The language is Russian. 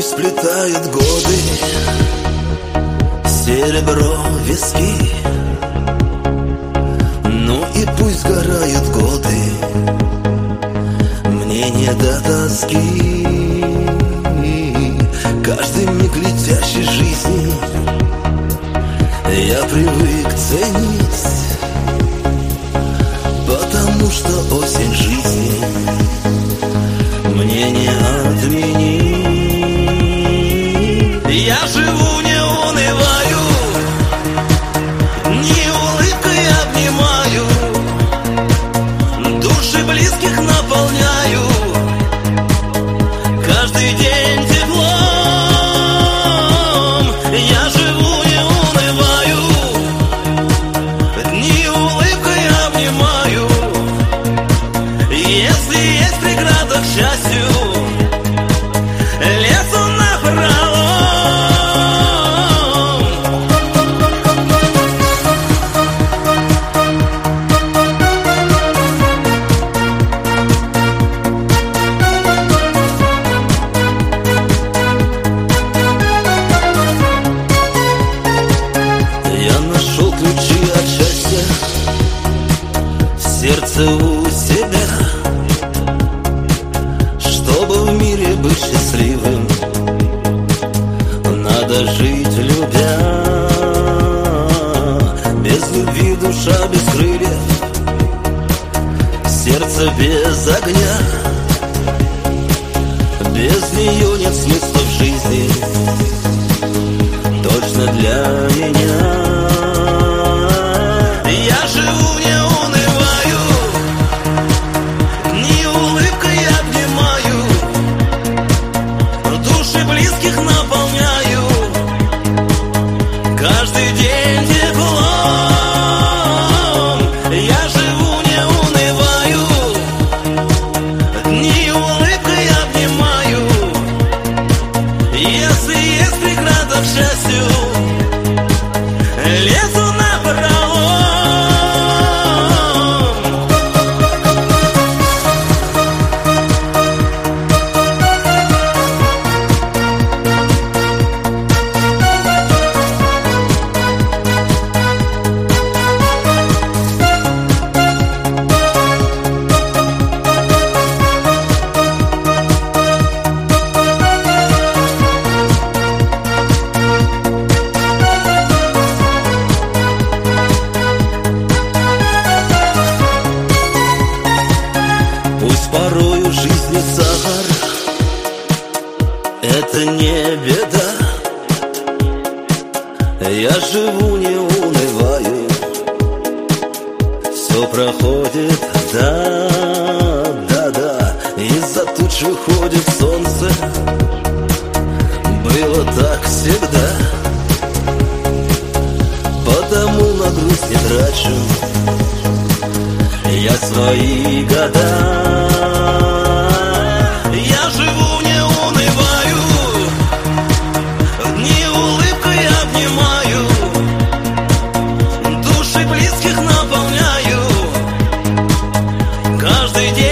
пусть сплетают годы, серебро виски. Ну и пусть сгорают годы, мне не до тоски. Каждый миг летящей жизни я привык ценить, потому что осень жизни мне не отменить. Я живу, не унываю, не улыбкой обнимаю, души близких наполняю, каждый день теплом. Я живу, не унываю, не улыбкой обнимаю. Если есть преграда к счастью, лезу напролом. Я нашел ключи от счастья в сердце у себя. Чтобы в мире быть счастливым, надо жить, любя. Без любви душа без крыльев, сердце без огня. Без нее нет смысла в жизни, точно для меня. Я живу, не унываю, не улыбкой обнимаю, души близких наполняю, каждый день теплом. Я живу, не унываю, не улыбкой обнимаю. Если есть преграда к счастью, лезу напролом. Пусть порою в жизни сахар — это не беда. Я живу, не унываю, все проходит, да, да, да. Из-за туч выходит солнце, было так всегда. Потому на грусть не трачу я свои года. Я живу, не унываю, не улыбкой обнимаю, души близких наполняю, каждый день